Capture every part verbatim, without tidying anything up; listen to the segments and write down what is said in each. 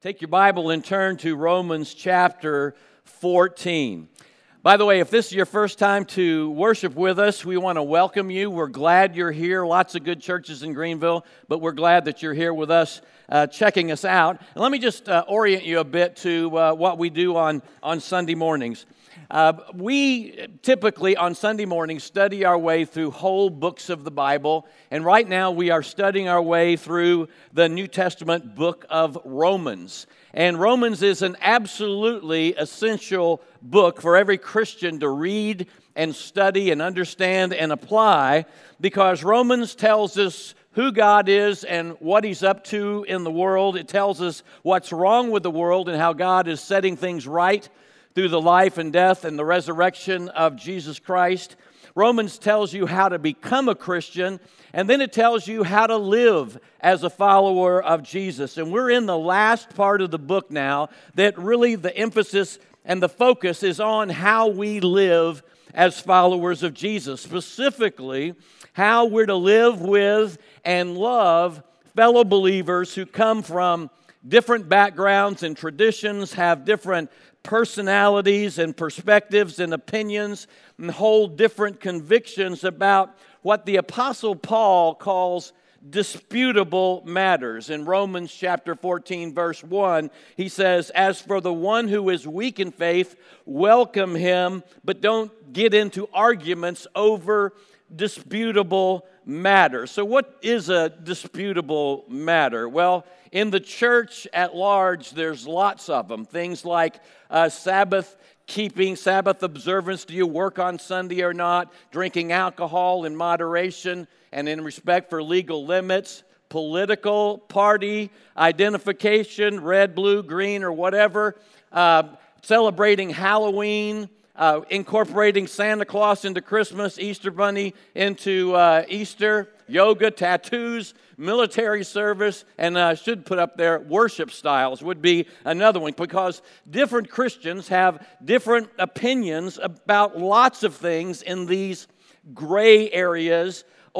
Take your Bible and turn to Romans chapter fourteen. By the way, if this is your first time to worship with us, we want to welcome you. We're glad you're here. Lots of good churches in Greenville, but we're glad that you're here with us, uh, checking us out. And let me just uh, orient you a bit to uh, what we do on, on Sunday mornings. Uh, we typically on Sunday mornings study our way through whole books of the Bible, and right now we are studying our way through the New Testament book of Romans. And Romans is an absolutely essential book for every Christian to read and study and understand and apply, because Romans tells us who God is and what He's up to in the world. It tells us what's wrong with the world and how God is setting things right through the life and death and the resurrection of Jesus Christ. Romans tells you how to become a Christian, and then it tells you how to live as a follower of Jesus. And we're in the last part of the book now that really the emphasis and the focus is on how we live as followers of Jesus. Specifically, how we're to live with and love fellow believers who come from different backgrounds and traditions, have different personalities and perspectives and opinions, and hold different convictions about what the Apostle Paul calls disputable matters. In Romans chapter fourteen, verse one, he says, "As for the one who is weak in faith, welcome him, but don't get into arguments over disputable matters." So what is a disputable matter? Well, in the church at large, there's lots of them. Things like uh, Sabbath keeping, Sabbath observance. Do you work on Sunday or not? Drinking alcohol in moderation and in respect for legal limits. Political party identification, red, blue, green, or whatever. Uh, celebrating Halloween. Uh, incorporating Santa Claus into Christmas, Easter Bunny into uh, Easter, yoga, tattoos, military service, and I uh, should put up there worship styles would be another one, because different Christians have different opinions about lots of things in these gray areas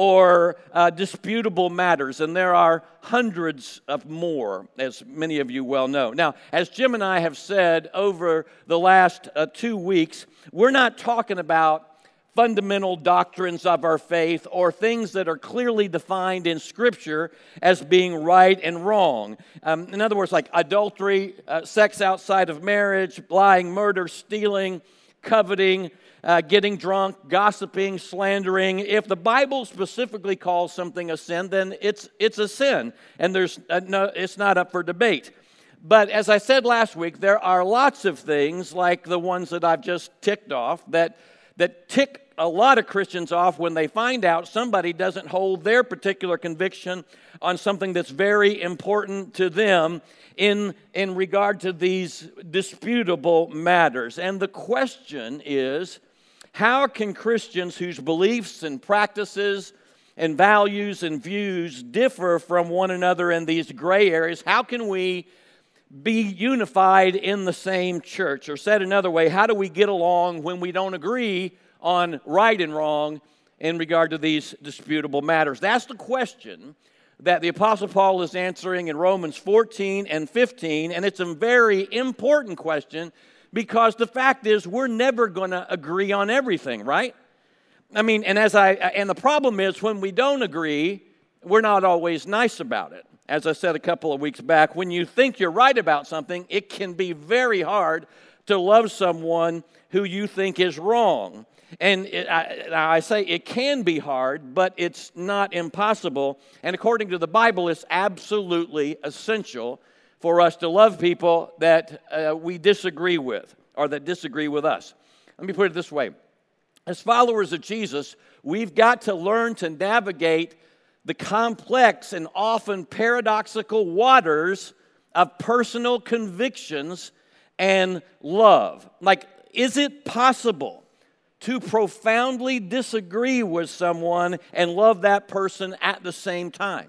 or uh, disputable matters, and there are hundreds of more, as many of you well know. Now, as Jim and I have said over the last uh, two weeks, we're not talking about fundamental doctrines of our faith or things that are clearly defined in Scripture as being right and wrong. Um, in other words, like adultery, uh, sex outside of marriage, lying, murder, stealing, coveting, Uh, getting drunk, gossiping, slandering. If the Bible specifically calls something a sin, then it's it's a sin, and there's uh, no, it's not up for debate. But as I said last week, there are lots of things like the ones that I've just ticked off that that tick a lot of Christians off when they find out somebody doesn't hold their particular conviction on something that's very important to them in, in regard to these disputable matters. And the question is, how can Christians whose beliefs and practices and values and views differ from one another in these gray areas, how can we be unified in the same church? Or said another way, how do we get along when we don't agree on right and wrong in regard to these disputable matters? That's the question that the Apostle Paul is answering in Romans fourteen and fifteen, and it's a very important question, because the fact is, we're never going to agree on everything, right? I mean, and as I and the problem is, when we don't agree, we're not always nice about it. As I said a couple of weeks back, when you think you're right about something, it can be very hard to love someone who you think is wrong. And it, I, I say it can be hard, but it's not impossible. And according to the Bible, it's absolutely essential for us to love people that uh, we disagree with or that disagree with us. Let me put it this way. As followers of Jesus, we've got to learn to navigate the complex and often paradoxical waters of personal convictions and love. Like, is it possible to profoundly disagree with someone and love that person at the same time?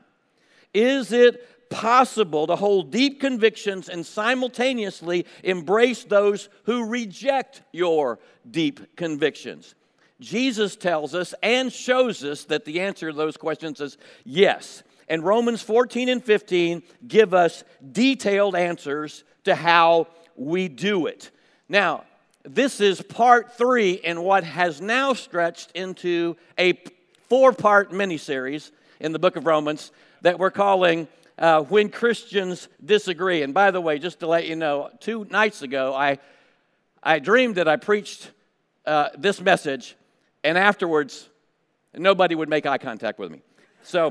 Is it possible to hold deep convictions and simultaneously embrace those who reject your deep convictions? Jesus tells us and shows us that the answer to those questions is yes. And Romans fourteen and fifteen give us detailed answers to how we do it. Now, this is part three in what has now stretched into a four-part mini-series in the book of Romans that we're calling uh, When Christians Disagree. And by the way, just to let you know, two nights ago, I, I dreamed that I preached uh, this message, and afterwards, nobody would make eye contact with me. So,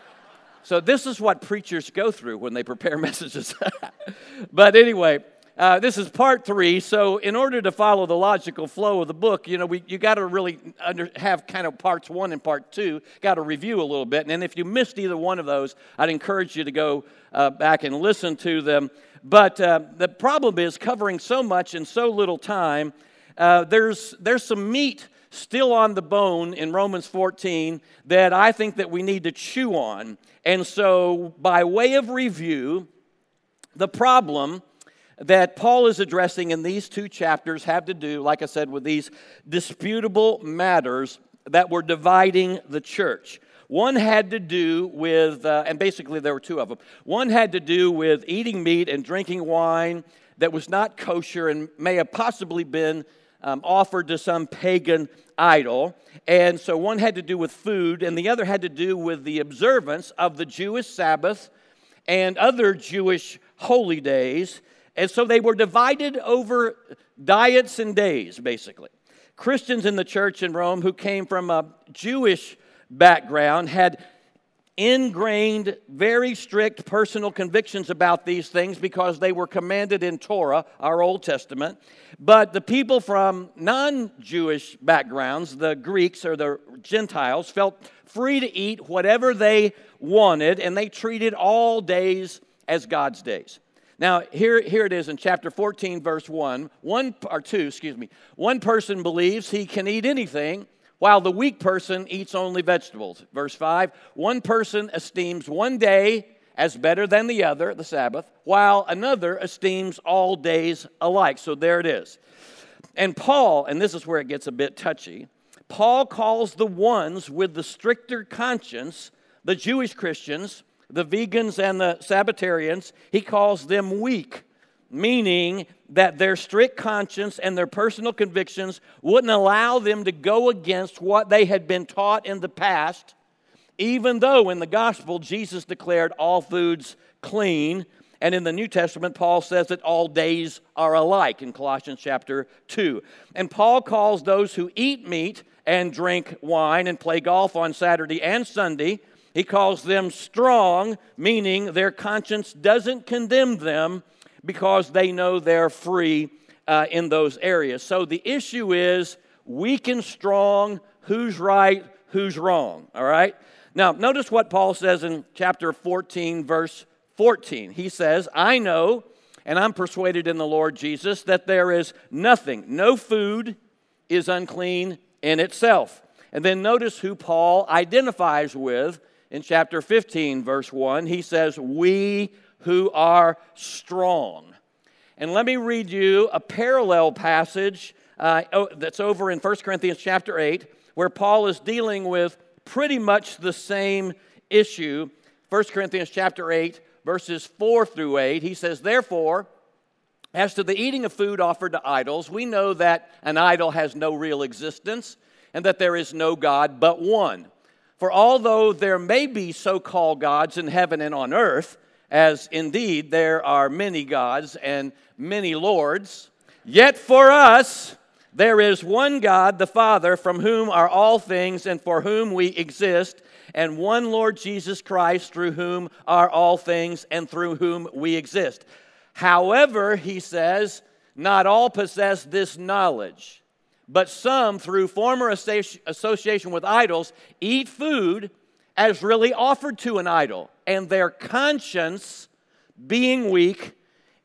so this is what preachers go through when they prepare messages. But anyway, Uh, this is part three, so in order to follow the logical flow of the book, you know, we you got to really under, have kind of parts one and part two, got to review a little bit. And if you missed either one of those, I'd encourage you to go uh, back and listen to them. But uh, the problem is covering so much in so little time, uh, there's there's some meat still on the bone in Romans fourteen that I think that we need to chew on. And so by way of review, the problem that Paul is addressing in these two chapters have to do, like I said, with these disputable matters that were dividing the church. One had to do with, uh, and basically there were two of them. One had to do with eating meat and drinking wine that was not kosher and may have possibly been um, offered to some pagan idol. And so one had to do with food, and the other had to do with the observance of the Jewish Sabbath and other Jewish holy days. And so they were divided over diets and days, basically. Christians in the church in Rome who came from a Jewish background had ingrained, very strict personal convictions about these things because they were commanded in Torah, our Old Testament. But the people from non-Jewish backgrounds, the Greeks or the Gentiles, felt free to eat whatever they wanted, and they treated all days as God's days. Now, here, here it is in chapter fourteen, verse one. One, or two, excuse me. One person believes he can eat anything, while the weak person eats only vegetables. Verse five, one person esteems one day as better than the other, the Sabbath, while another esteems all days alike. So there it is. And Paul, and this is where it gets a bit touchy, Paul calls the ones with the stricter conscience, the Jewish Christians, the vegans and the Sabbatarians, he calls them weak, meaning that their strict conscience and their personal convictions wouldn't allow them to go against what they had been taught in the past, even though in the gospel Jesus declared all foods clean, and in the New Testament Paul says that all days are alike in Colossians chapter two. And Paul calls those who eat meat and drink wine and play golf on Saturday and Sunday, he calls them strong, meaning their conscience doesn't condemn them because they know they're free uh, in those areas. So the issue is weak and strong, who's right, who's wrong, all right? Now, notice what Paul says in chapter fourteen, verse fourteen. He says, I know, and I'm persuaded in the Lord Jesus, that there is nothing, no food is unclean in itself. And then notice who Paul identifies with. In chapter fifteen, verse one, he says, we who are strong. And let me read you a parallel passage uh, that's over in First Corinthians chapter eight, where Paul is dealing with pretty much the same issue. First Corinthians chapter eight, verses four through eight, he says, therefore, as to the eating of food offered to idols, we know that an idol has no real existence and that there is no God but one. For although there may be so-called gods in heaven and on earth, as indeed there are many gods and many lords, yet for us there is one God, the Father, from whom are all things and for whom we exist, and one Lord Jesus Christ, through whom are all things and through whom we exist. However, he says, not all possess this knowledge. But some, through former association with idols, eat food as really offered to an idol, and their conscience, being weak,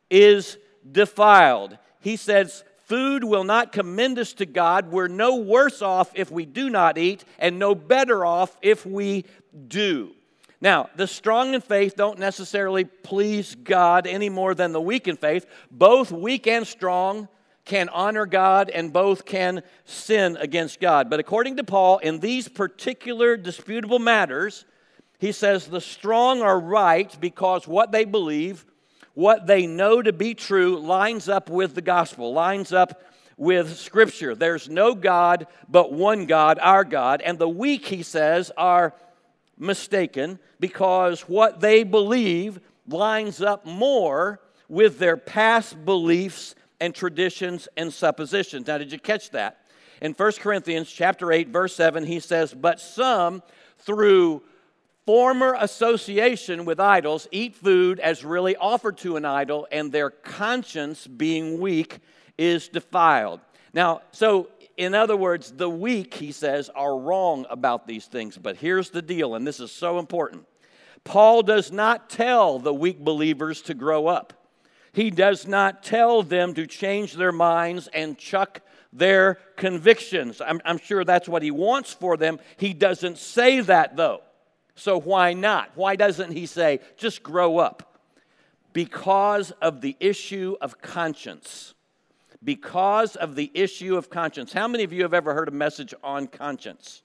is defiled. He says, food will not commend us to God. We're no worse off if we do not eat, and no better off if we do. Now, the strong in faith don't necessarily please God any more than the weak in faith. Both weak and strong can honor God, and both can sin against God. But according to Paul, in these particular disputable matters, He says the strong are right because what they believe, what they know to be true, lines up with the gospel, lines up with Scripture. There's no God but one God, our God. And the weak, he says, are mistaken because what they believe lines up more with their past beliefs and traditions and suppositions. Now, did you catch that? In First Corinthians chapter eight, verse seven, he says, but some, through former association with idols, eat food as really offered to an idol, and their conscience, being weak, is defiled. Now, so in other words, the weak, he says, are wrong about these things. But here's the deal, and this is so important. Paul does not tell the weak believers to grow up. He does not tell them to change their minds and chuck their convictions. I'm, I'm sure that's what he wants for them. He doesn't say that, though. So why not? Why doesn't he say, just grow up? Because of the issue of conscience. Because of the issue of conscience. How many of you have ever heard a message on conscience?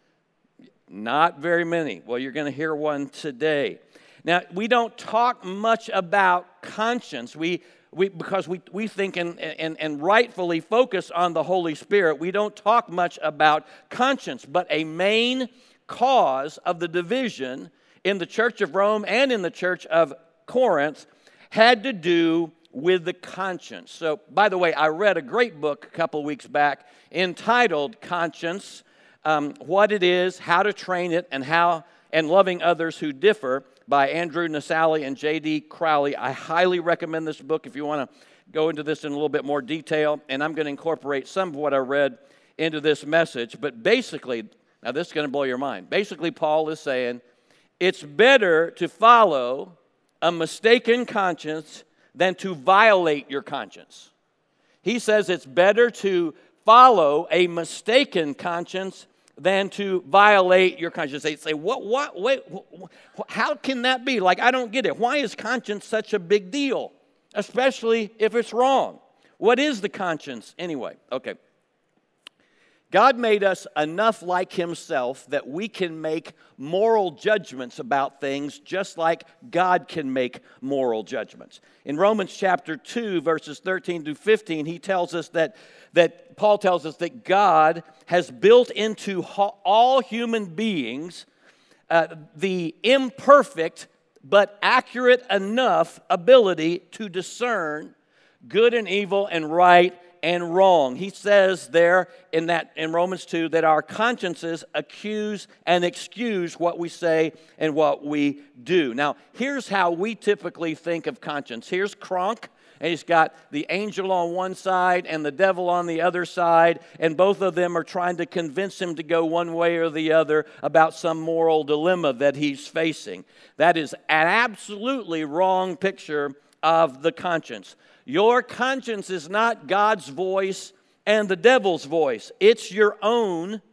Not very many. Well, you're going to hear one today. Now, we don't talk much about conscience. We, we because we, we think and, and, and rightfully focus on the Holy Spirit. We don't talk much about conscience. But a main cause of the division in the Church of Rome and in the Church of Corinth had to do with the conscience. So, by the way, I read a great book a couple weeks back entitled Conscience, um, What It Is, How to Train It, and How and Loving Others Who Differ by Andrew Nassali and J D Crowley. I highly recommend this book if you want to go into this in a little bit more detail, and I'm going to incorporate some of what I read into this message. But basically, now this is going to blow your mind. Basically, Paul is saying it's better to follow a mistaken conscience than to violate your conscience. He says it's better to follow a mistaken conscience than to violate your conscience. They say, what, what, wait, how can that be? Like, I don't get it. Why is conscience such a big deal? Especially if it's wrong. What is the conscience anyway? Okay. God made us enough like Himself that we can make moral judgments about things just like God can make moral judgments. In Romans chapter two, verses thirteen through fifteen, he tells us that, that Paul tells us that God has built into all human beings uh, the imperfect but accurate enough ability to discern good and evil and right and wrong. He says there in that in Romans two that our consciences accuse and excuse what we say and what we do. Now, here's how we typically think of conscience. Here's Kronk, and he's got the angel on one side and the devil on the other side, and both of them are trying to convince him to go one way or the other about some moral dilemma that he's facing. That is an absolutely wrong picture of the conscience. Your conscience is not God's voice and the devil's voice. It's your own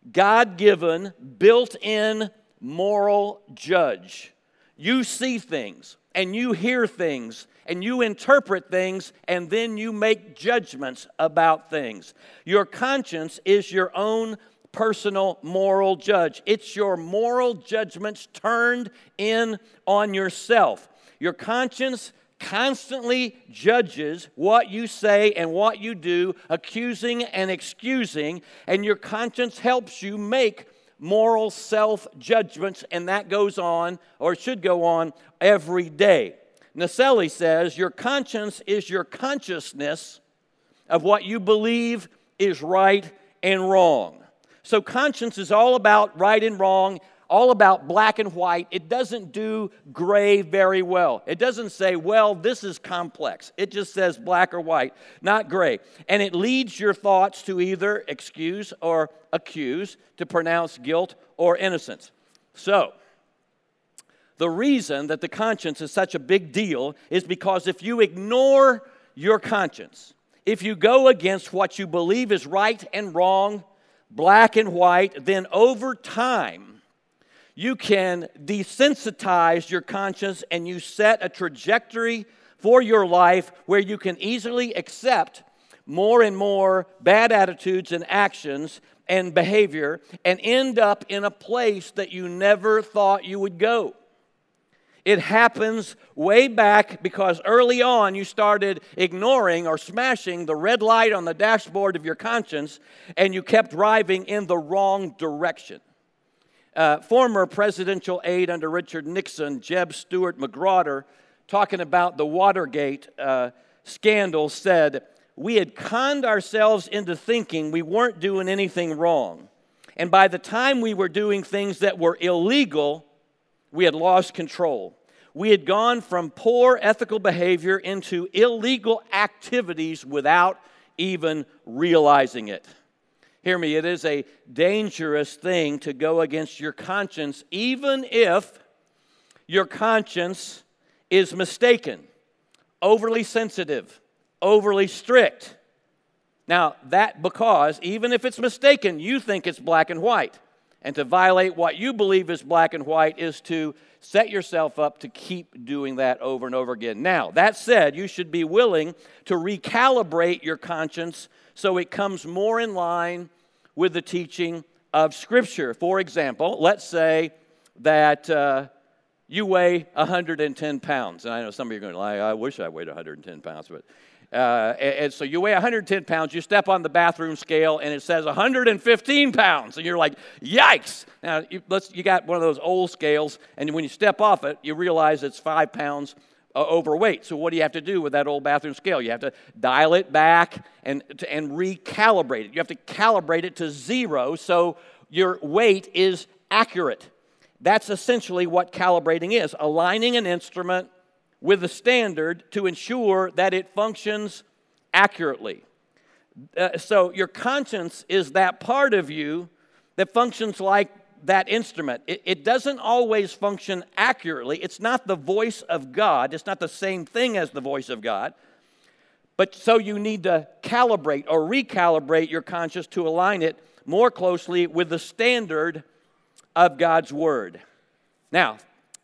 God-given, built-in moral judge. You see things, and you hear things, and you interpret things, and then you make judgments about things. Your conscience is your own personal moral judge. It's your moral judgments turned in on yourself. Your conscience constantly judges what you say and what you do, accusing and excusing, and your conscience helps you make moral self-judgments, and that goes on, or should go on, every day. Naselli says, your conscience is your consciousness of what you believe is right and wrong. So conscience is all about right and wrong, all about black and white. It doesn't do gray very well. It doesn't say, well, this is complex. It just says black or white, not gray. And it leads your thoughts to either excuse or accuse, to pronounce guilt or innocence. So, the reason that the conscience is such a big deal is because if you ignore your conscience, if you go against what you believe is right and wrong, black and white, then over time, you can desensitize your conscience and you set a trajectory for your life where you can easily accept more and more bad attitudes and actions, and behavior and end up in a place that you never thought you would go. It happens way back because early on you started ignoring or smashing the red light on the dashboard of your conscience and you kept driving in the wrong direction. Uh, former presidential aide under Richard Nixon, Jeb Stuart McGrawder, talking about the Watergate uh, scandal, said, "We had conned ourselves into thinking we weren't doing anything wrong. And by the time we were doing things that were illegal, we had lost control. We had gone from poor ethical behavior into illegal activities without even realizing it." Hear me, it is a dangerous thing to go against your conscience, even if your conscience is mistaken, overly sensitive, overly strict. Now, that because even if it's mistaken, you think it's black and white. And to violate what you believe is black and white is to set yourself up to keep doing that over and over again. Now, that said, you should be willing to recalibrate your conscience so it comes more in line with the teaching of Scripture. For example, let's say that uh, you weigh one hundred ten pounds. And I know some of you are going, I wish I weighed one hundred ten pounds, but Uh, and, and so you weigh one hundred ten pounds, you step on the bathroom scale, and it says one hundred fifteen pounds, and you're like, yikes! Now, you, let's, you got one of those old scales, and when you step off it, you realize it's five pounds uh, overweight. So what do you have to do with that old bathroom scale? You have to dial it back and, and recalibrate it. You have to calibrate it to zero so your weight is accurate. That's essentially what calibrating is, aligning an instrument with a standard to ensure that it functions accurately. Uh, so your conscience is that part of you that functions like that instrument. It, it doesn't always function accurately. It's not the voice of God. It's not the same thing as the voice of God. But so you need to calibrate or recalibrate your conscience to align it more closely with the standard of God's Word. Now,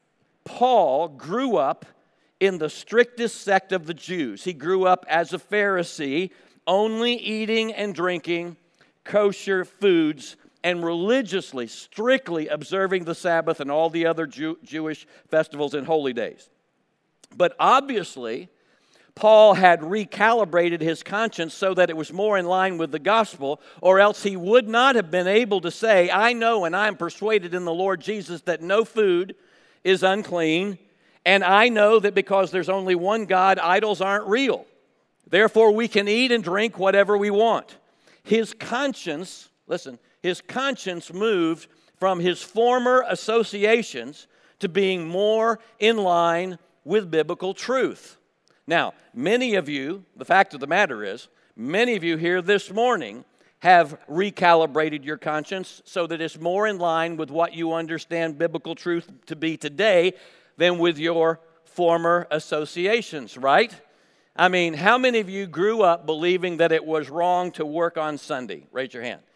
Paul grew up in the strictest sect of the Jews. He grew up as a Pharisee, only eating and drinking kosher foods and religiously, strictly observing the Sabbath and all the other Jew- Jewish festivals and holy days. But obviously, Paul had recalibrated his conscience so that it was more in line with the gospel, or else he would not have been able to say, I know and I am persuaded in the Lord Jesus that no food is unclean, and I know that because there's only one God, idols aren't real. Therefore, we can eat and drink whatever we want. His conscience, listen, his conscience moved from his former associations to being more in line with biblical truth. Now, many of you, the fact of the matter is, many of you here this morning have recalibrated your conscience so that it's more in line with what you understand biblical truth to be today than with your former associations, right? I mean, how many of you grew up believing that it was wrong to work on Sunday? Raise your hand.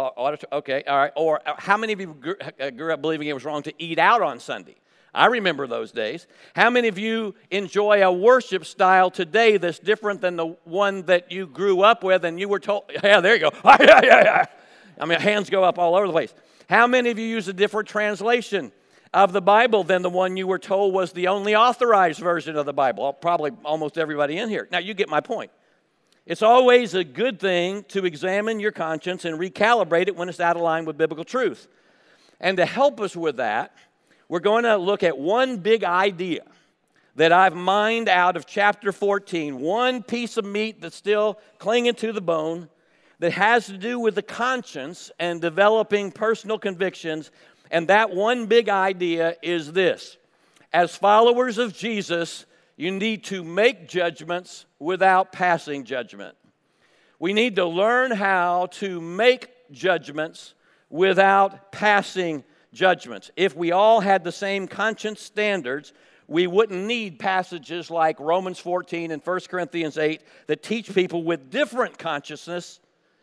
Okay, all right. Or how many of you grew up believing it was wrong to eat out on Sunday? I remember those days. How many of you enjoy a worship style today that's different than the one that you grew up with and you were told, yeah, there you go. I mean, hands go up all over the place. How many of you use a different translation of the Bible than the one you were told was the only authorized version of the Bible? Probably almost everybody in here. Now, you get my point. It's always a good thing to examine your conscience and recalibrate it when it's out of line with biblical truth. And to help us with that, we're going to look at one big idea that I've mined out of chapter fourteen, one piece of meat that's still clinging to the bone that has to do with the conscience and developing personal convictions. And that one big idea is this: as followers of Jesus, you need to make judgments without passing judgment. We need to learn how to make judgments without passing judgments. If we all had the same conscience standards, we wouldn't need passages like Romans fourteen and First Corinthians eight that teach people with different consciousness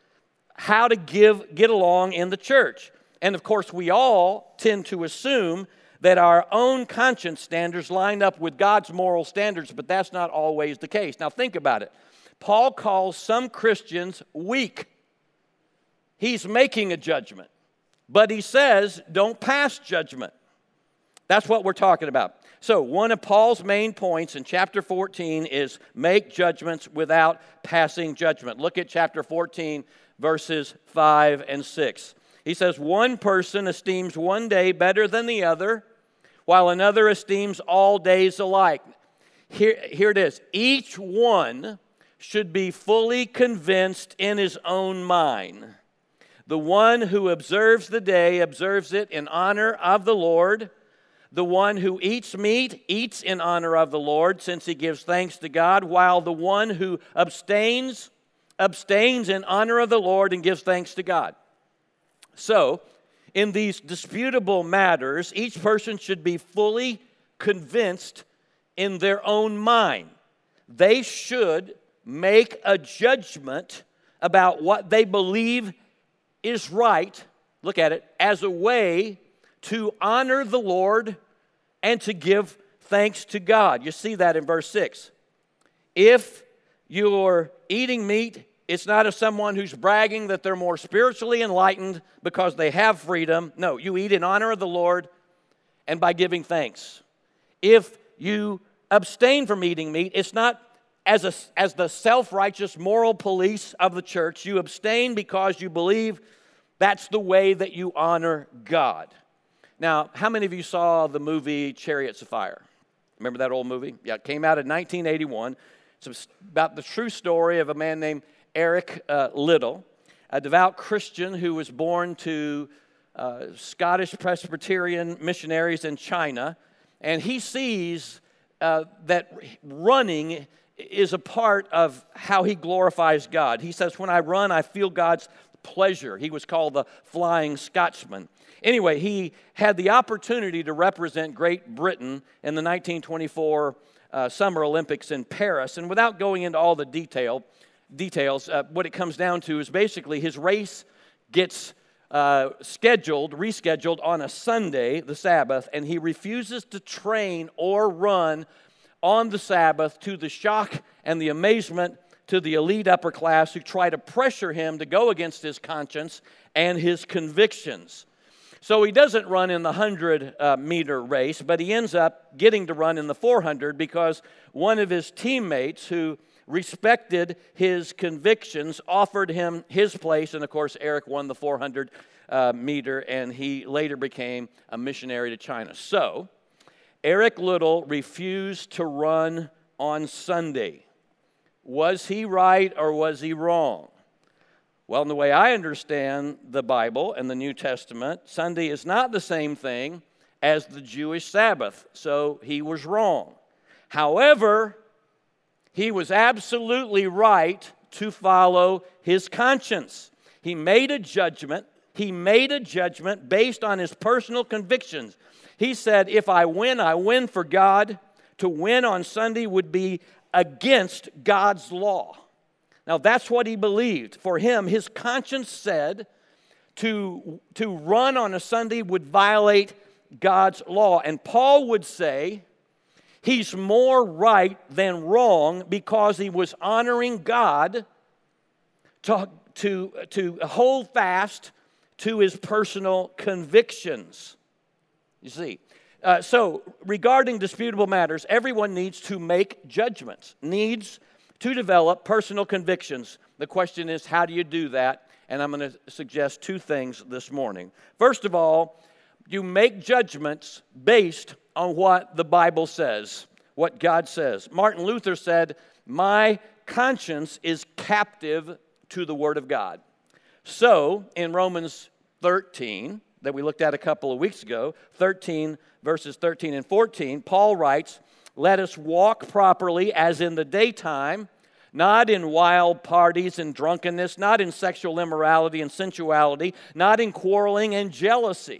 how to give, get along in the church. And of course, we all tend to assume that our own conscience standards line up with God's moral standards, but that's not always the case. Now think about it. Paul calls some Christians weak. he's making a judgment. But he says, don't pass judgment. That's what we're talking about. So one of Paul's main points in chapter fourteen is make judgments without passing judgment. Look at chapter fourteen, verses five and six. He says, one person esteems one day better than the other, while another esteems all days alike. Here, here it is. Each one should be fully convinced in his own mind. The one who observes the day observes it in honor of the Lord. The one who eats meat eats in honor of the Lord, since he gives thanks to God, while the one who abstains, abstains in honor of the Lord and gives thanks to God. So, in these disputable matters, each person should be fully convinced in their own mind. They should make a judgment about what they believe is right, look at it, as a way to honor the Lord and to give thanks to God. You see that in verse six. If you're eating meat, it's not of someone who's bragging that they're more spiritually enlightened because they have freedom. No, you eat in honor of the Lord and by giving thanks. If you abstain from eating meat, it's not as, a, as the self-righteous moral police of the church. You abstain because you believe that's the way that you honor God. Now, how many of you saw the movie Chariots of Fire? Remember that old movie? Yeah, it came out in nineteen eighty-one. It's about the true story of a man named Eric uh, Liddell, a devout Christian who was born to uh, Scottish Presbyterian missionaries in China. And he sees uh, that running is a part of how he glorifies God. He says, when I run, I feel God's pleasure. He was called the Flying Scotsman. Anyway, he had the opportunity to represent Great Britain in the nineteen twenty-four uh, Summer Olympics in Paris. And without going into all the detail, details, uh, what it comes down to is basically his race gets uh, scheduled, rescheduled on a Sunday, the Sabbath, and he refuses to train or run on the Sabbath, to the shock and the amazement to the elite upper class who try to pressure him to go against his conscience and his convictions. So he doesn't run in the one hundred meter race, but he ends up getting to run in the four hundred because one of his teammates who respected his convictions offered him his place. And of course, Eric won the four hundred meter, and he later became a missionary to China. So Eric Liddell refused to run on Sunday. Was he right or was he wrong? Well, in the way I understand the Bible and the New Testament, Sunday is not the same thing as the Jewish Sabbath, so he was wrong. However, he was absolutely right to follow his conscience. He made a judgment. He made a judgment based on his personal convictions. He said, if I win, I win for God. To win on Sunday would be against God's law. Now, that's what he believed. For him, his conscience said to, to run on a Sunday would violate God's law. And Paul would say he's more right than wrong because he was honoring God to, to, to hold fast to his personal convictions. You see, uh, so regarding disputable matters, everyone needs to make judgments, needs to develop personal convictions. The question is, how do you do that? And I'm going to suggest two things this morning. First of all, you make judgments based on what the Bible says, what God says. Martin Luther said, my conscience is captive to the Word of God. So, in Romans thirteen, that we looked at a couple of weeks ago, thirteen, verses thirteen and fourteen, Paul writes, let us walk properly as in the daytime, not in wild parties and drunkenness, not in sexual immorality and sensuality, not in quarreling and jealousy.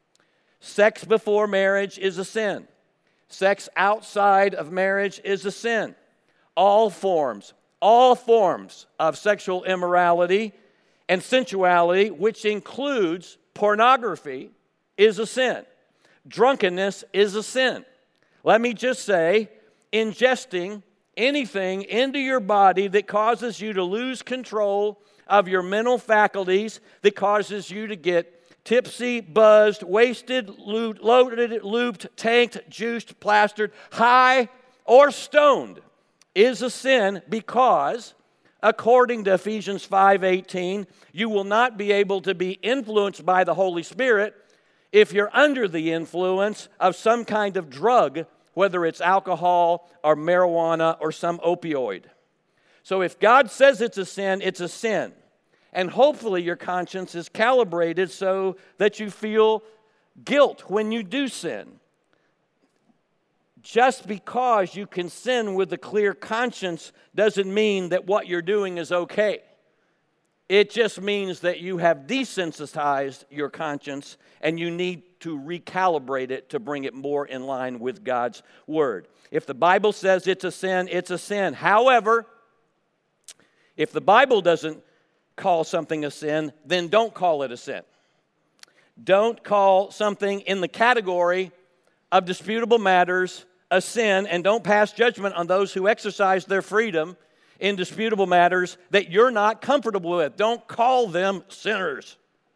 Sex before marriage is a sin. Sex outside of marriage is a sin. All forms, all forms of sexual immorality and sensuality, which includes pornography, is a sin. Drunkenness is a sin. Let me just say, ingesting anything into your body that causes you to lose control of your mental faculties, that causes you to get tipsy, buzzed, wasted, loaded, looped, tanked, juiced, plastered, high, or stoned, is a sin because, according to Ephesians five eighteen, you will not be able to be influenced by the Holy Spirit if you're under the influence of some kind of drug, whether it's alcohol or marijuana or some opioid. So if God says it's a sin, it's a sin. And hopefully your conscience is calibrated so that you feel guilt when you do sin. Just because you can sin with a clear conscience doesn't mean that what you're doing is okay. It just means that you have desensitized your conscience and you need to recalibrate it to bring it more in line with God's Word. If the Bible says it's a sin, it's a sin. However, if the Bible doesn't call something a sin, then don't call it a sin. Don't call something in the category of disputable matters a sin, and don't pass judgment on those who exercise their freedom in disputable matters that you're not comfortable with. Don't call them sinners.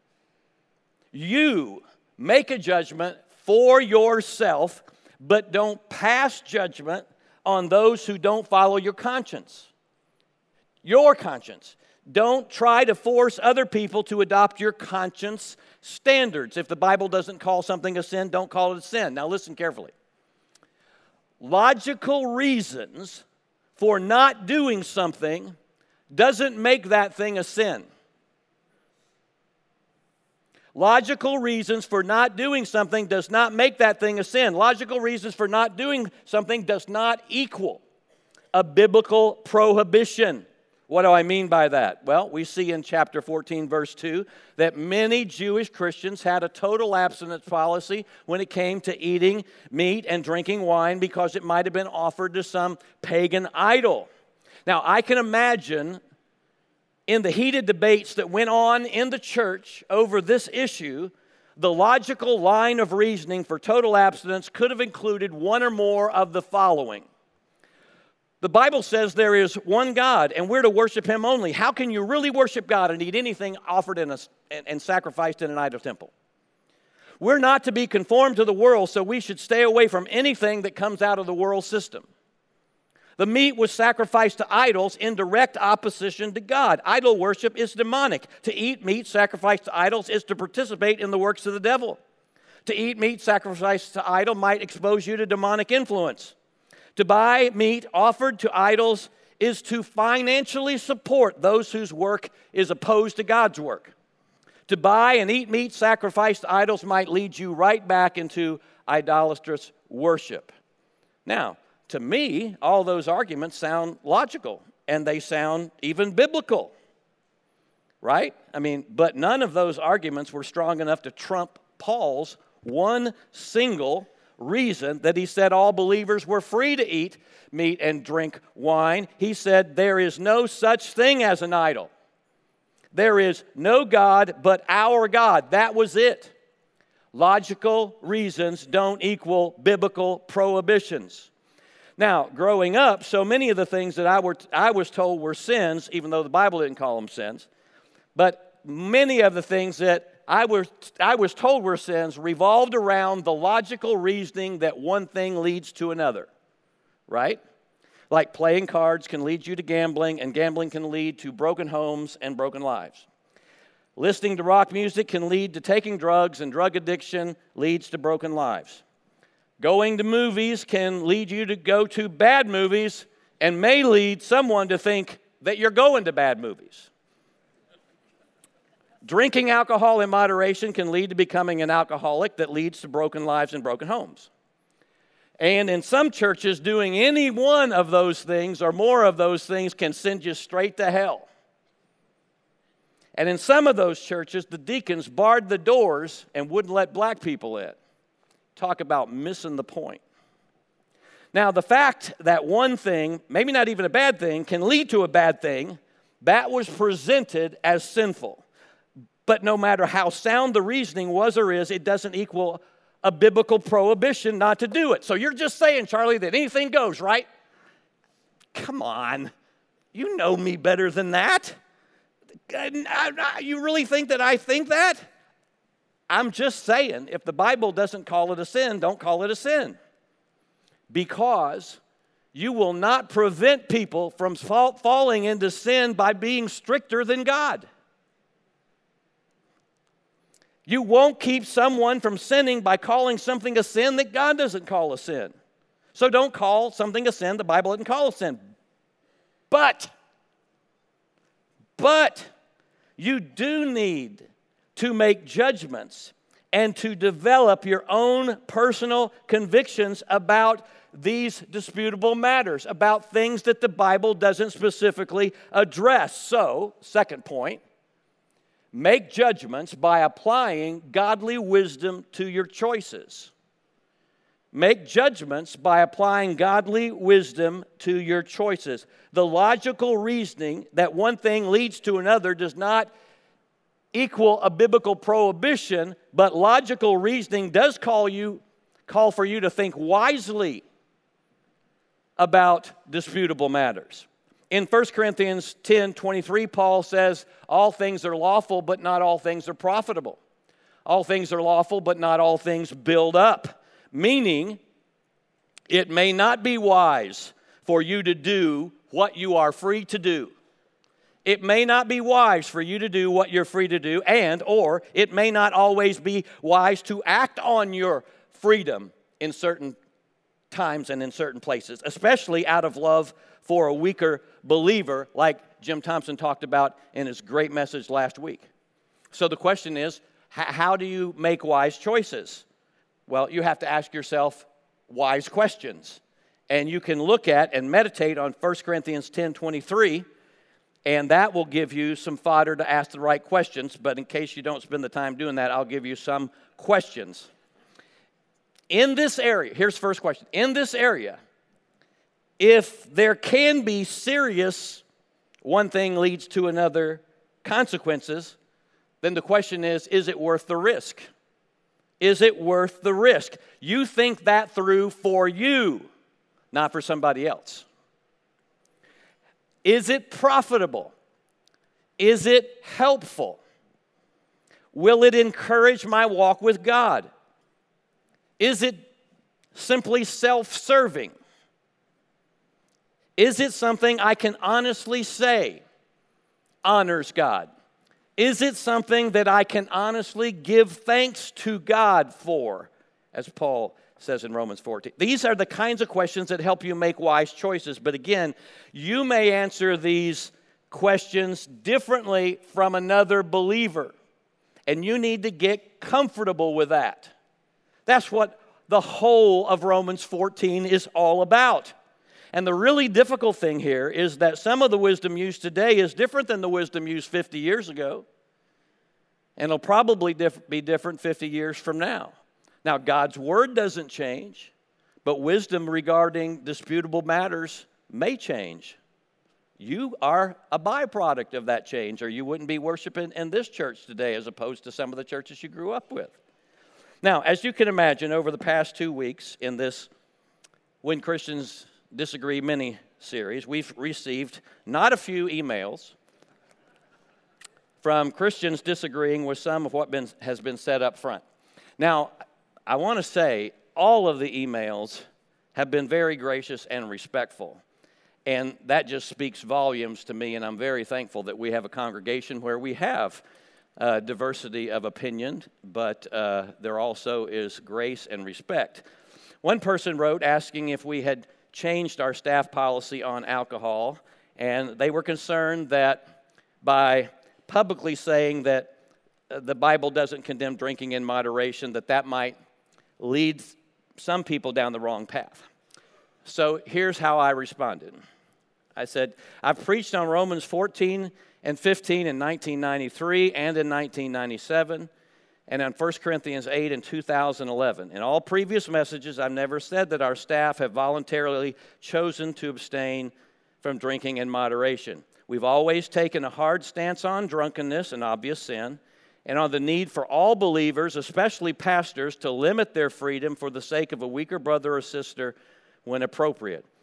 You make a judgment for yourself, but don't pass judgment on those who don't follow your conscience. Your conscience. Don't try to force other people to adopt your conscience standards. If the Bible doesn't call something a sin, don't call it a sin. Now listen carefully. Logical reasons for not doing something doesn't make that thing a sin. Logical reasons for not doing something does not make that thing a sin. Logical reasons for not doing something does not equal a biblical prohibition. What do I mean by that? Well, we see in chapter fourteen, verse two, that many Jewish Christians had a total abstinence policy when it came to eating meat and drinking wine because it might have been offered to some pagan idol. Now, I can imagine in the heated debates that went on in the church over this issue, the logical line of reasoning for total abstinence could have included one or more of the following. The Bible says there is one God, and we're to worship Him only. How can you really worship God and eat anything offered in a, and, and sacrificed in an idol temple? We're not to be conformed to the world, so we should stay away from anything that comes out of the world system. The meat was sacrificed to idols in direct opposition to God. Idol worship is demonic. To eat meat sacrificed to idols is to participate in the works of the devil. To eat meat sacrificed to idol might expose you to demonic influence. To buy meat offered to idols is to financially support those whose work is opposed to God's work. To buy and eat meat sacrificed to idols might lead you right back into idolatrous worship. Now, to me, all those arguments sound logical, and they sound even biblical, right? I mean, but none of those arguments were strong enough to trump Paul's one single reason that he said all believers were free to eat meat and drink wine. He said there is no such thing as an idol. There is no God but our God. That was it. Logical reasons don't equal biblical prohibitions. Now, growing up, so many of the things that I, were, I was told were sins, even though the Bible didn't call them sins, but many of the things that I was, I was told were sins revolved around the logical reasoning that one thing leads to another, right? Like playing cards can lead you to gambling, and gambling can lead to broken homes and broken lives. Listening to rock music can lead to taking drugs, and drug addiction leads to broken lives. Going to movies can lead you to go to bad movies and may lead someone to think that you're going to bad movies. Drinking alcohol in moderation can lead to becoming an alcoholic that leads to broken lives and broken homes. And in some churches, doing any one of those things or more of those things can send you straight to hell. And in some of those churches, the deacons barred the doors and wouldn't let black people in. Talk about missing the point. Now, the fact that one thing, maybe not even a bad thing, can lead to a bad thing, that was presented as sinful. But no matter how sound the reasoning was or is, it doesn't equal a biblical prohibition not to do it. So you're just saying, Charlie, that anything goes, right? Come on. You know me better than that. You really think that I think that? I'm just saying, if the Bible doesn't call it a sin, don't call it a sin. Because you will not prevent people from fall, falling into sin by being stricter than God. You won't keep someone from sinning by calling something a sin that God doesn't call a sin. So don't call something a sin the Bible doesn't call a sin. But, but, you do need to make judgments and to develop your own personal convictions about these disputable matters, about things that the Bible doesn't specifically address. So, second point, make judgments by applying godly wisdom to your choices. Make judgments by applying godly wisdom to your choices. The logical reasoning that one thing leads to another does not equal a biblical prohibition, but logical reasoning does call you, call for you to think wisely about disputable matters. In First Corinthians ten twenty-three, Paul says, all things are lawful, but not all things are profitable. All things are lawful, but not all things build up. Meaning, it may not be wise for you to do what you are free to do. It may not be wise for you to do what you're free to do, and or it may not always be wise to act on your freedom in certain times and in certain places, especially out of love for a weaker believer, like Jim Thompson talked about in his great message last week. So the question is, how do you make wise choices? Well, you have to ask yourself wise questions. And you can look at and meditate on First Corinthians ten twenty-three, and that will give you some fodder to ask the right questions. But in case you don't spend the time doing that, I'll give you some questions. In this area, here's the first question. In this area, if there can be serious, one thing leads to another consequences, then the question is, is it worth the risk? Is it worth the risk? You think that through for you, not for somebody else. Is it profitable? Is it helpful? Will it encourage my walk with God? Is it simply self-serving? Is it something I can honestly say honors God? Is it something that I can honestly give thanks to God for, as Paul says in Romans fourteen? These are the kinds of questions that help you make wise choices. But again, you may answer these questions differently from another believer. And you need to get comfortable with that. That's what the whole of Romans fourteen is all about. And the really difficult thing here is that some of the wisdom used today is different than the wisdom used fifty years ago. And it'll probably diff- be different fifty years from now. Now, God's word doesn't change, but wisdom regarding disputable matters may change. You are a byproduct of that change, or you wouldn't be worshiping in this church today as opposed to some of the churches you grew up with. Now, as you can imagine, over the past two weeks in this When Christians Disagree mini-series, we've received not a few emails from Christians disagreeing with some of what been, has been said up front. Now, I want to say all of the emails have been very gracious and respectful, and that just speaks volumes to me, and I'm very thankful that we have a congregation where we have uh, diversity of opinion, but uh, there also is grace and respect. One person wrote asking if we had changed our staff policy on alcohol, and they were concerned that by publicly saying that the Bible doesn't condemn drinking in moderation, that that might lead some people down the wrong path. So here's how I responded. I said, I've preached on Romans fourteen and fifteen in nineteen ninety-three and in nineteen ninety-seven, and on First Corinthians eight in two thousand eleven. In all previous messages, I've never said that our staff have voluntarily chosen to abstain from drinking in moderation. We've always taken a hard stance on drunkenness, an obvious sin, and on the need for all believers, especially pastors, to limit their freedom for the sake of a weaker brother or sister when appropriate.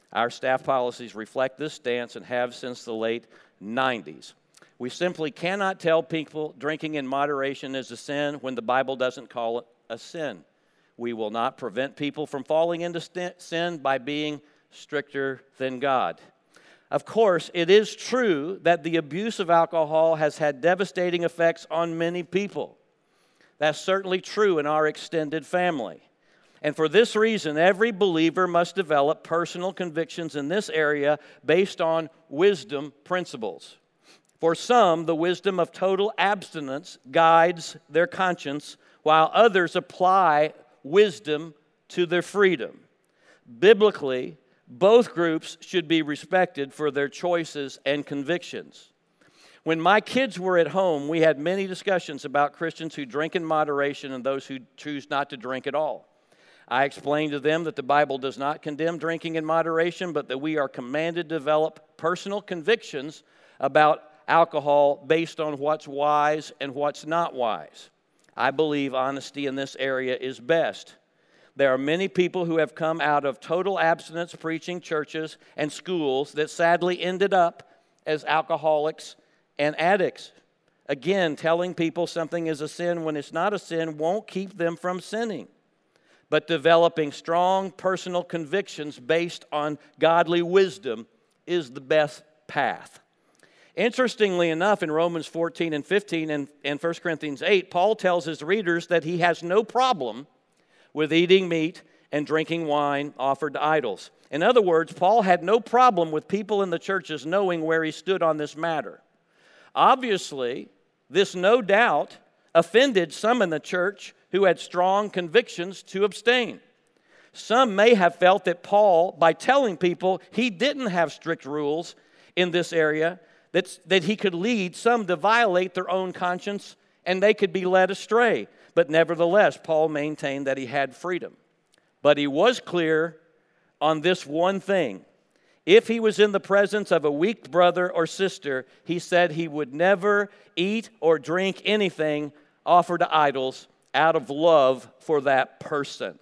Our staff policies reflect this stance and have since the late nineties. We simply cannot tell people drinking in moderation is a sin when the Bible doesn't call it a sin. We will not prevent people from falling into st- sin by being stricter than God. Of course, it is true that the abuse of alcohol has had devastating effects on many people. That's certainly true in our extended family. And for this reason, every believer must develop personal convictions in this area based on wisdom principles. For some, the wisdom of total abstinence guides their conscience, while others apply wisdom to their freedom. Biblically, both groups should be respected for their choices and convictions. When my kids were at home, we had many discussions about Christians who drink in moderation and those who choose not to drink at all. I explained to them that the Bible does not condemn drinking in moderation, but that we are commanded to develop personal convictions about alcohol based on what's wise and what's not wise. I believe honesty in this area is best. There are many people who have come out of total abstinence preaching churches and schools that sadly ended up as alcoholics and addicts. Again, telling people something is a sin when it's not a sin won't keep them from sinning. But developing strong personal convictions based on godly wisdom is the best path. Interestingly enough, in Romans fourteen and fifteen and, and First Corinthians eight, Paul tells his readers that he has no problem with eating meat and drinking wine offered to idols. In other words, Paul had no problem with people in the churches knowing where he stood on this matter. Obviously, this no doubt offended some in the church who had strong convictions to abstain. Some may have felt that Paul, by telling people he didn't have strict rules in this area, that, that he could lead some to violate their own conscience and they could be led astray. But nevertheless, Paul maintained that he had freedom. But he was clear on this one thing. If he was in the presence of a weak brother or sister, he said he would never eat or drink anything offered to idols out of love for that person.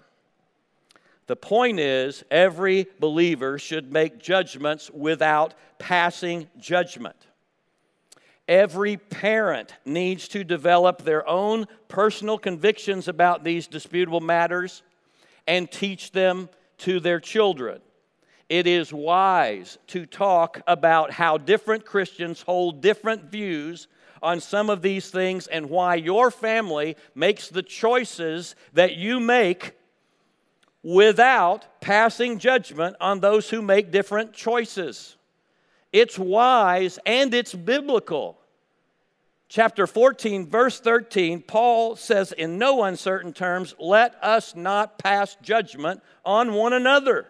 The point is, every believer should make judgments without passing judgment. Every parent needs to develop their own personal convictions about these disputable matters and teach them to their children. It is wise to talk about how different Christians hold different views on some of these things and why your family makes the choices that you make without passing judgment on those who make different choices. It's wise and it's biblical. Chapter fourteen, verse thirteen, Paul says in no uncertain terms, let us not pass judgment on one another.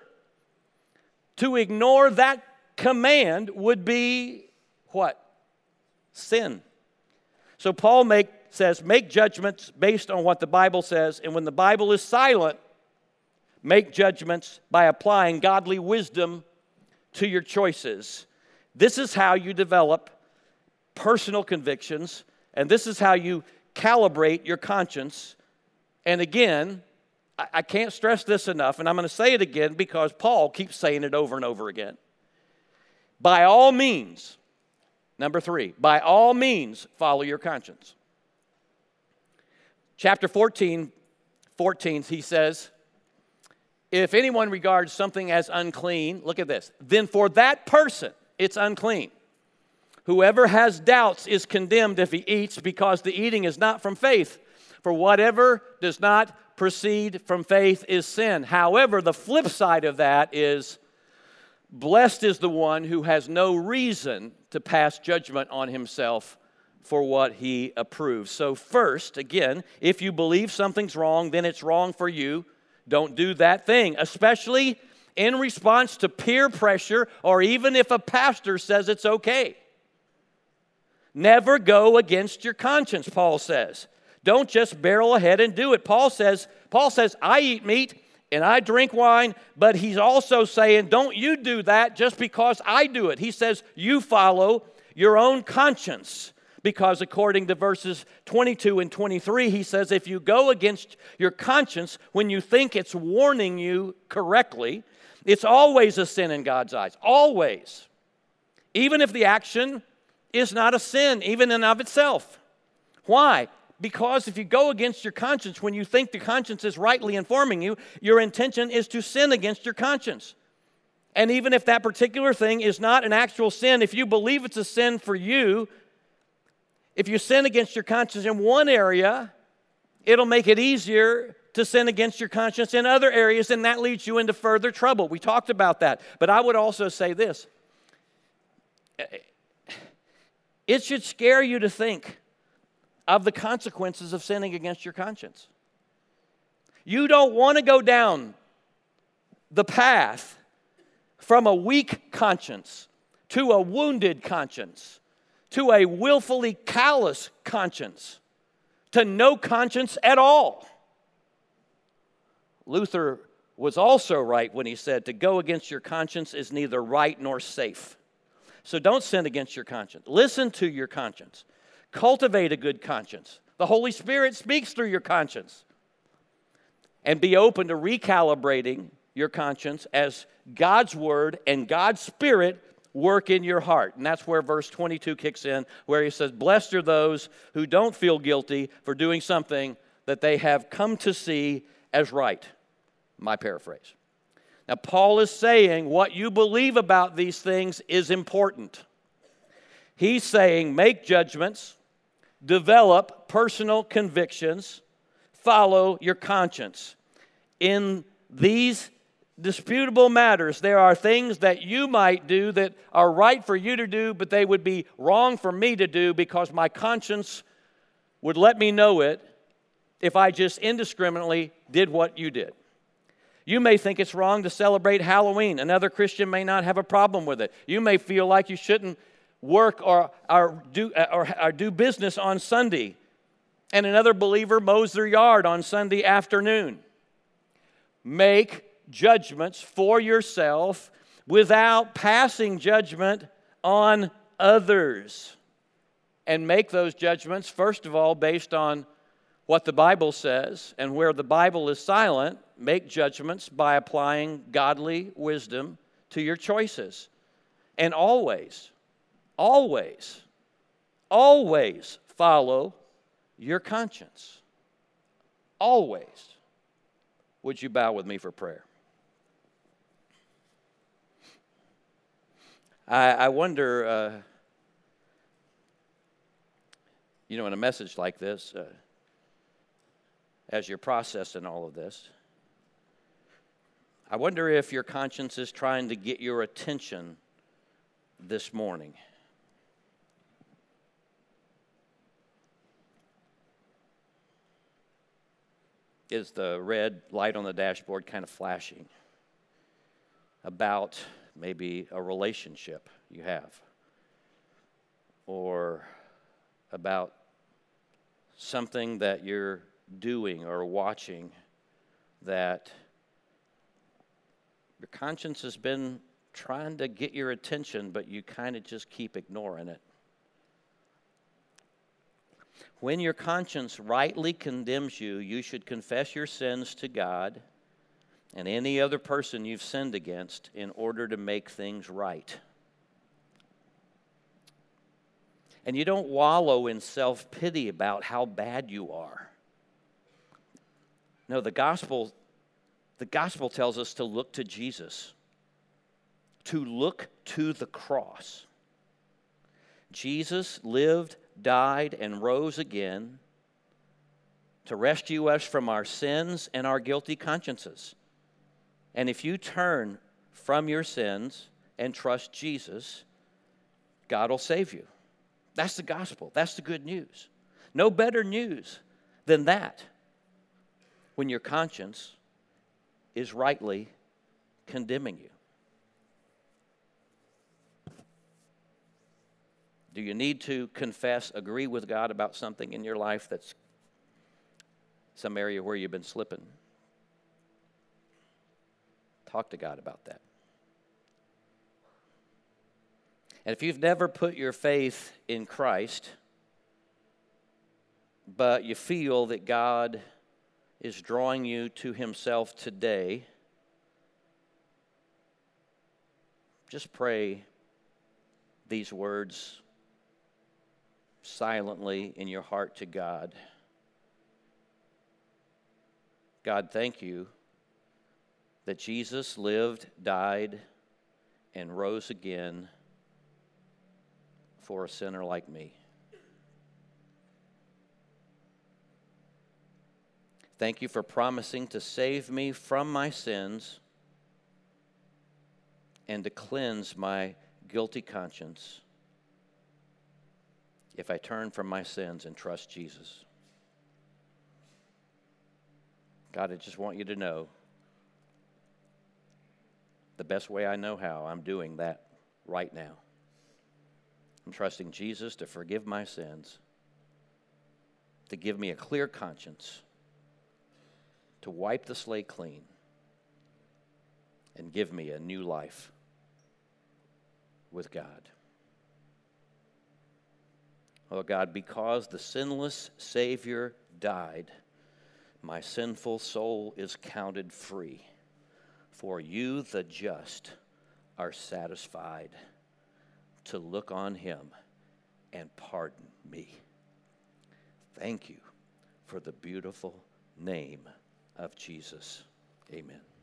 To ignore that command would be what? Sin. So Paul make, says, make judgments based on what the Bible says, and when the Bible is silent, make judgments by applying godly wisdom to your choices. This is how you develop personal convictions, and this is how you calibrate your conscience. And again, I, I can't stress this enough, and I'm going to say it again because Paul keeps saying it over and over again. By all means, number three, by all means, follow your conscience. Chapter fourteen, fourteen, he says, if anyone regards something as unclean, look at this, then for that person it's unclean. Whoever has doubts is condemned if he eats, because the eating is not from faith. For whatever does not proceed from faith is sin. However, the flip side of that is, blessed is the one who has no reason to pass judgment on himself for what he approves. So first, again, if you believe something's wrong, then it's wrong for you. Don't do that thing, especially in response to peer pressure or even if a pastor says it's okay. Never go against your conscience, Paul says. Don't just barrel ahead and do it. Paul says, Paul says, I eat meat and I drink wine, but he's also saying, don't you do that just because I do it. He says, you follow your own conscience. Because according to verses twenty-two and twenty-three, he says, if you go against your conscience when you think it's warning you correctly, It's always a sin in God's eyes, always. Even if the action is not a sin, even in and of itself. Why? Because if you go against your conscience, when you think the conscience is rightly informing you, your intention is to sin against your conscience. And even if that particular thing is not an actual sin, if you believe it's a sin for you, if you sin against your conscience in one area, it'll make it easier to sin against your conscience in other areas, and that leads you into further trouble. We talked about that. But I would also say this. It should scare you to think of the consequences of sinning against your conscience. You don't want to go down the path from a weak conscience to a wounded conscience to a willfully callous conscience to no conscience at all. Luther was also right when he said to go against your conscience is neither right nor safe. So don't sin against your conscience. Listen to your conscience. Cultivate a good conscience. The Holy Spirit speaks through your conscience. And be open to recalibrating your conscience as God's Word and God's Spirit work in your heart. And that's where verse twenty-two kicks in, where he says, blessed are those who don't feel guilty for doing something that they have come to see as right. My paraphrase. Now, Paul is saying what you believe about these things is important. He's saying make judgments, develop personal convictions, follow your conscience. In these disputable matters, there are things that you might do that are right for you to do, but they would be wrong for me to do because my conscience would let me know it if I just indiscriminately did what you did. You may think it's wrong to celebrate Halloween. Another Christian may not have a problem with it. You may feel like you shouldn't work or, or, do, or, or do business on Sunday, and another believer mows their yard on Sunday afternoon. Make judgments for yourself without passing judgment on others. And make those judgments, first of all, based on what the Bible says, and where the Bible is silent, make judgments by applying godly wisdom to your choices. And always, always, always follow your conscience. Always. Would you bow with me for prayer? I, I wonder, uh, you know, in a message like this, uh, as you're processing all of this, I wonder if your conscience is trying to get your attention this morning. Is the red light on the dashboard kind of flashing about maybe a relationship you have, or about something that you're doing or watching that your conscience has been trying to get your attention, but you kind of just keep ignoring it? When your conscience rightly condemns you, you should confess your sins to God and any other person you've sinned against in order to make things right. And you don't wallow in self-pity about how bad you are. No, the gospel, the gospel tells us to look to Jesus, to look to the cross. Jesus lived, died, and rose again to rescue us from our sins and our guilty consciences. And if you turn from your sins and trust Jesus, God will save you. That's the gospel. That's the good news. No better news than that when your conscience is rightly condemning you. Do you need to confess, agree with God about something in your life that's some area where you've been slipping? Talk to God about that. And if you've never put your faith in Christ, but you feel that God is drawing you to Himself today, just pray these words silently in your heart to God. God, thank you that Jesus lived, died, and rose again for a sinner like me. Thank you for promising to save me from my sins and to cleanse my guilty conscience if I turn from my sins and trust Jesus. God, I just want you to know the best way I know how, I'm doing that right now. I'm trusting Jesus to forgive my sins, to give me a clear conscience, to wipe the slate clean, and give me a new life with God. Oh God, because the sinless Savior died, my sinful soul is counted free. For you, the just, are satisfied to look on him and pardon me. Thank you for the beautiful name of Jesus. Amen.